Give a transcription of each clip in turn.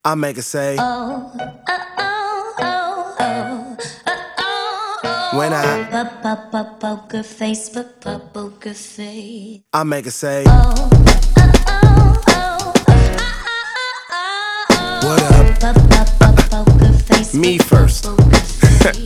I make her say, when Poker face, poker face. I make her say, what up? Poker face, Me first. poker face.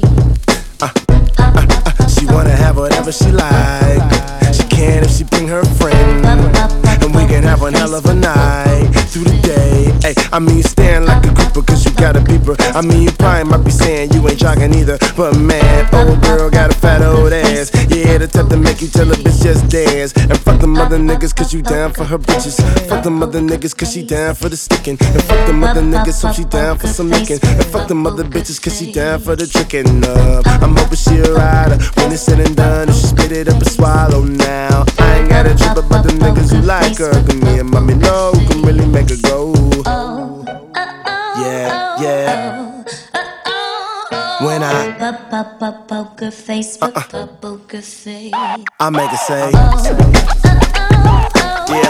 She wanna have whatever she like. She can if she bring her friend, and we can have one hell of a night through the day. Ay, I mean, you stand like a grouper cause you got a beeper. I mean, you probably might be saying you ain't jogging either, but man, old girl got a fat old ass. Yeah, the type to make you tell a bitch just dance. And fuck them other niggas cause you down for her bitches. Fuck them other niggas cause she down for the sticking. And fuck them other niggas so she down for some licking. And fuck them other bitches cause she down for the tricking. I'm hoping she a rider when it's said and done, and she spit it up and swallow now. I ain't got a trip about them niggas who like her, cause me and mommy know who can really make her go. Yeah, yeah. When Poker face, poker face. I make her say, yeah.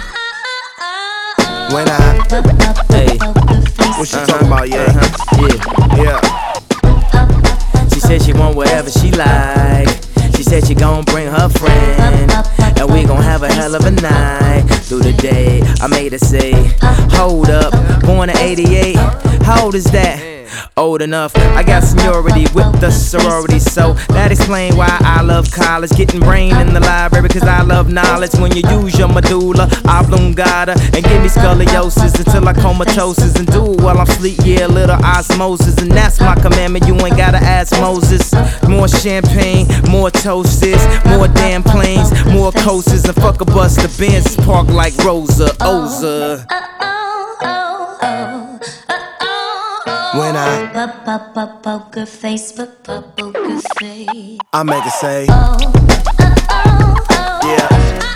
When Hey, what she talking about, yeah? Yeah. she said she want whatever she like. She said she gon' bring her friend, and we gon' have a hell of a night through the day. I made her say, hold up, born in 88. How old is that? Old enough. I got seniority with the sorority, so that explain why I love college. Getting brain in the library cause I love knowledge. When you use your medulla oblongata and give me scoliosis until I comatosis, and do it while I'm sleep, yeah, a little osmosis. And that's my commandment, you ain't gotta ask Moses. More champagne, more toasts, more damn planes, more coasters, and fuck a bus the Benz park like Rosa Oza. When Poker face, poker face. I make her say, yeah.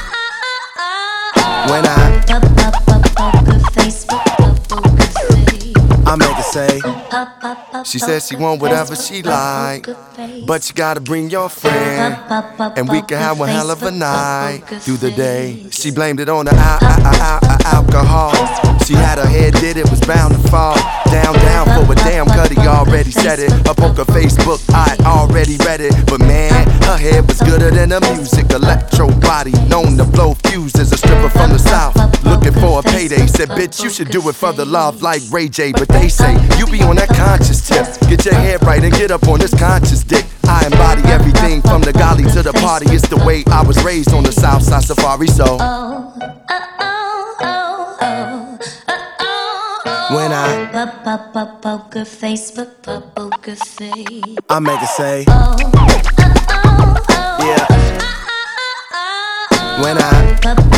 When Poker face, poker face. I make her say, She said she want whatever she like, but you gotta bring your friend, and we can have one hell of a night through the day. She blamed it on the alcohol. She had her head did it, was bound to fall down for a damn cutty, already said it. Her poker Facebook, I already read it. But man, her head was gooder than the music. Electro body, known to blow fuses. A stripper from the south, looking for a payday. Said, bitch, you should do it for the love like Ray J. But they say, you be on that conscious tip. Get your head right and get up on this conscious dick. I embody everything from the golly to the party. It's the way I was raised on the south side safari, so when Poker face, poker face. I make her say, yeah. When